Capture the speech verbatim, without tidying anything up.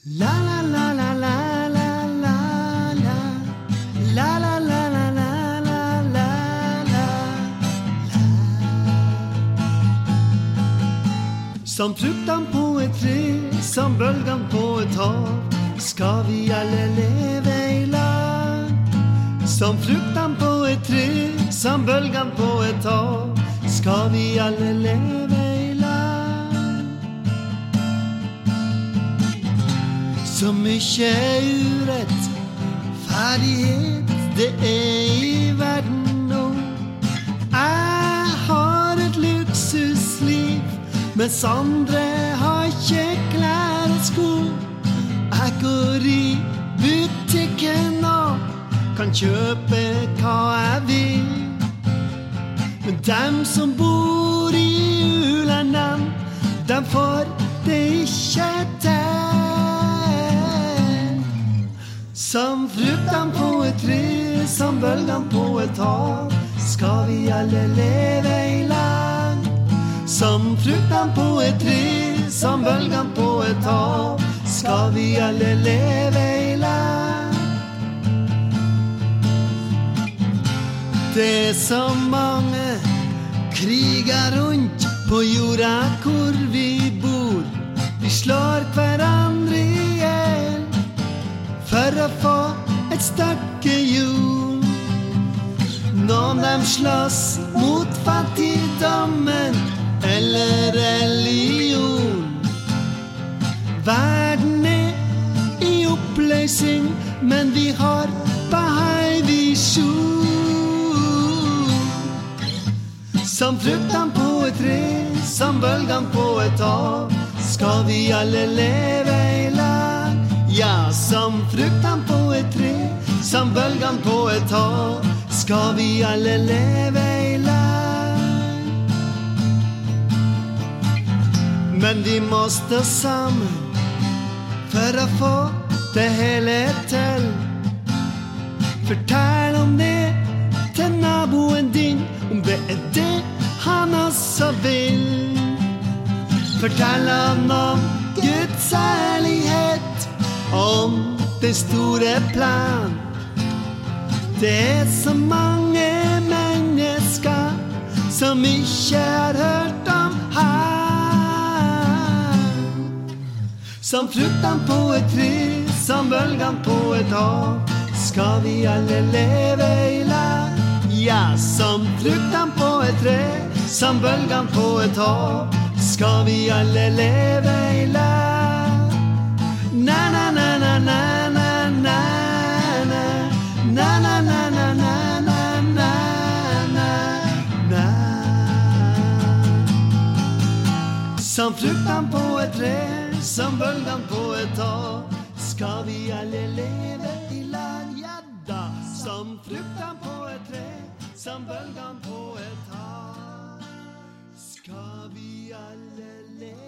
La la la la la la la la la la la la la la la la. Som frukten på et tre, som bølgen på et hav, skal vi alle leve i lag. Som frukten på et tre, som bølgen på et hav, skal vi alle leve i lag. Så mye urett, ferdighet, det er i verden nå. Jeg har et luksusliv, mens andre har ikke klær og sko. Jeg går i butikken og kan kjøpe hva jeg vil. Men dem som bor i u-landene, dem får det ikke til. Som frukten på et tre, som bølgen på et hav, skal vi alle leve i lag. Som frukten på et tre, som bølgen på et hav, skal vi alle leve i lag. Det er så mange kriger rundt på jorda hvor vi bor. Vi slår hverandre ihjel for å få et stykke jord. Noen dem slåss mot fattigdommen eller religion. Verden er i oppløsning, men vi har bare visjon. Som frukten på et tre, som bølgen på et hav, skal vi alle leve i lag. Ja, som frukten på et tre, som bølgen på et hav, skal vi alle leve i lag. Men vi må stå sammen for å få det hele til. Fortell om det til naboen din, om det er det han også vil. Fortell han om Guds ærlighet, om det store plan. Det er så mange mennesker som ikke har hørt om han. Som frukten på et tre, som bølgen på et hav, skal vi alle leve i lag. Ja, som frukten på et tre, som bølgen på et hav, skal vi alle leve i lag. Na na na na na na na na na na na na na na na na. Som frukten på et tre, som bølgen på et hav, skal vi alle leve i lag. Ja da, som frukten på et tre, som bølgen på et hav, skal vi alle leve.